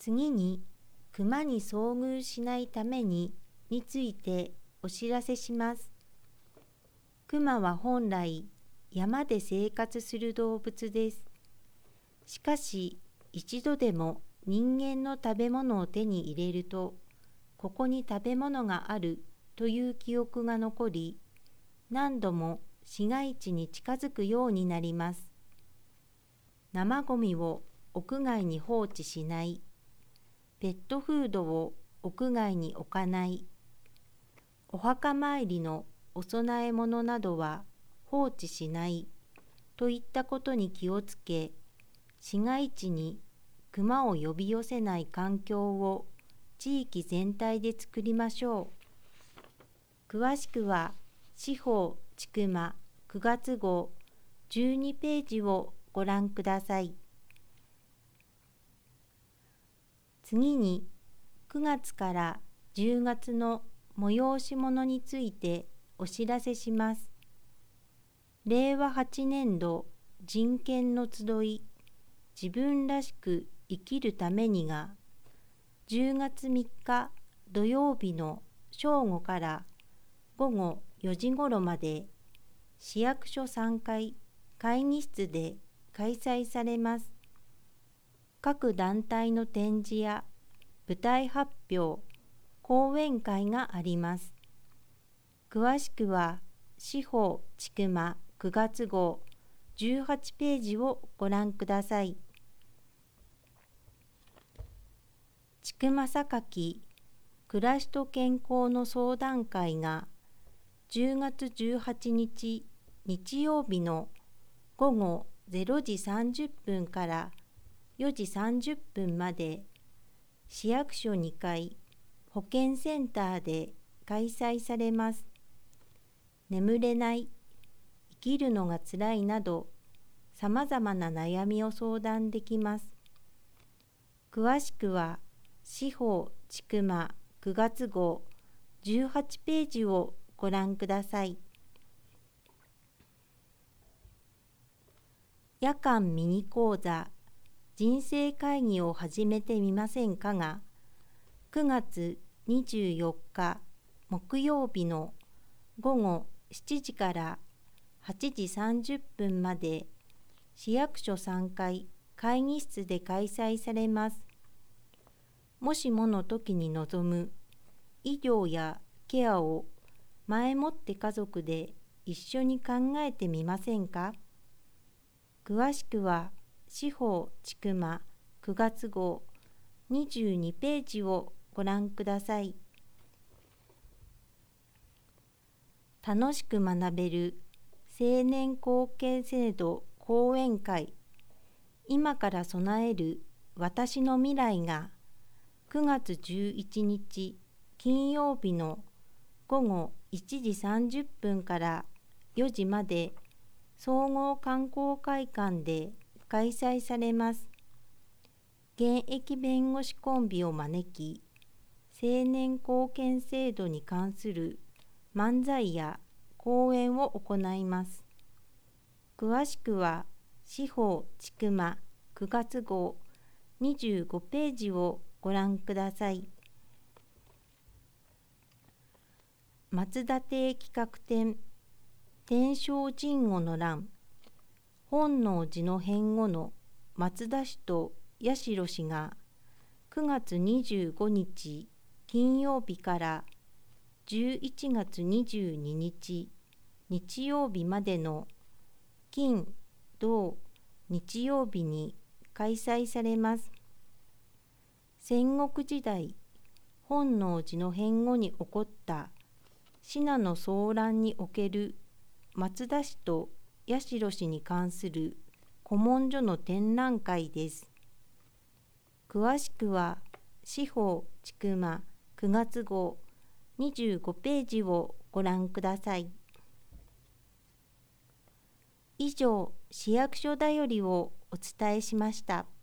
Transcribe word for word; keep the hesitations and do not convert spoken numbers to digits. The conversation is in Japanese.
次に、熊に遭遇しないためにについてお知らせします。熊は本来、山で生活する動物です。しかし、一度でも人間の食べ物を手に入れると、ここに食べ物があるという記憶が残り、何度も市街地に近づくようになります。生ごみを屋外に放置しない、ペットフードを屋外に置かない、お墓参りのお供え物などは放置しないといったことに気をつけ、市街地に熊を呼び寄せない環境を地域全体で作りましょう。詳しくは、司法ちくまくがつ号じゅうにページをご覧ください。次に、くがつからじゅうがつの催し物についてお知らせします。れいわはちねんど人権の集い、自分らしく生きるためにが、じゅうがつみっか土曜日の正午からごごよじごろまで、市役所さんがい会議室で開催されます。各団体の展示や舞台発表、講演会があります。詳しくは、司法ちくまくがつ号じゅうはちページをご覧ください。ちくま榊暮らしと健康の相談会がじゅうがつじゅうはちにち日曜日のごごれいじさんじゅっぷんからよじさんじゅっぷんまで、市役所にかい保健センターで開催されます。眠れない、生きるのがつらいなど、さまざまな悩みを相談できます。詳しくは、司法ちくまくがつ号じゅうはちページをご覧ください。夜間ミニ講座、人生会議を始めてみませんかが、くがつにじゅうよっか木曜日のごごしちじからはちじさんじゅっぷんまで、市役所さんがい会議室で開催されます。もしもの時に望む医療やケアを前もって家族で一緒に考えてみませんか。詳しくは、司法ちくまくがつ号にじゅうにページをご覧ください。楽しく学べる青年後継制度講演会、今から備える私の未来がくがつじゅういちにち金曜日のごごいちじさんじゅっぷんからよじまで、総合観光会館で開催されます。現役弁護士コンビを招き、青年後見制度に関する漫才や講演を行います。詳しくは、司法ちくまくがつ号にじゅうごページをご覧ください。松田邸企画展、天正神護の乱、本能寺の変後の松田氏と八代氏がくがつにじゅうごにち金曜日からじゅういちがつにじゅうににち日曜日までの金、土、日曜日に開催されます。戦国時代、本能寺の変後に起こった信濃騒乱における松田氏と八代氏に関する古文書の展覧会です。詳しくは、司法ちくまくがつ号にじゅうごページをご覧ください。以上、市役所だよりをお伝えしました。